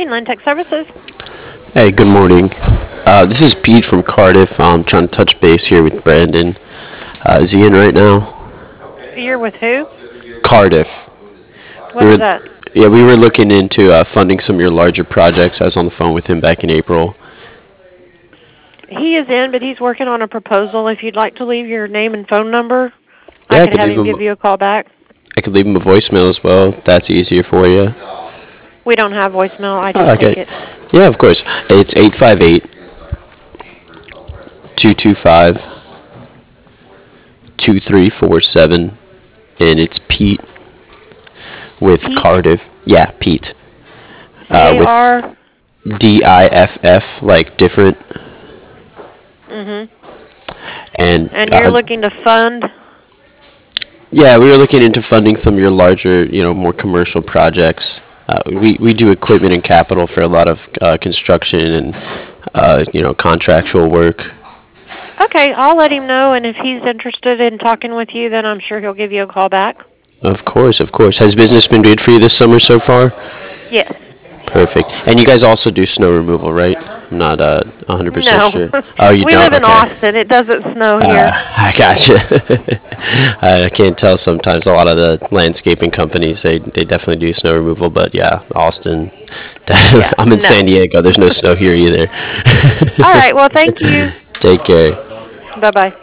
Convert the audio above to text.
Line Tech Services. Hey, good morning. This is Pete from Cardiff. I'm trying to touch base here with Brandon. Is he in right now? You're with who? Cardiff. What We is were, that? yeah, we were looking into funding some of your larger projects. I was on the phone with him back in April. He is in, but he's working on a proposal. If you'd like to leave your name and phone number, I Yeah, could have him give you a call back. I could leave him a voicemail as well. If that's easier for you. We don't have voicemail. I Oh, just okay. take it. Yeah, of course. It's 858-225-2347, and it's Pete with Pete? Cardiff. Yeah, Pete. With A-R? DIFF, like different, Mm-hmm. and And you're looking to fund? yeah, we were looking into funding some of your larger, more commercial projects. We do equipment and capital for a lot of construction and contractual work. Okay, I'll let him know, and if he's interested in talking with you, then I'm sure he'll give you a call back. Of course, of course. Has business been good for you this summer so far? Yes. Perfect. And you guys also do snow removal, right? I'm not 100% No. sure. Oh, you We don't? live in Okay. Austin. It doesn't snow here. I gotcha. I can't tell sometimes. A lot of the landscaping companies, they definitely do snow removal, but yeah, Austin. Yeah, I'm in no. San Diego. There's no snow here either. All right, well, thank you. Take care. Bye-bye.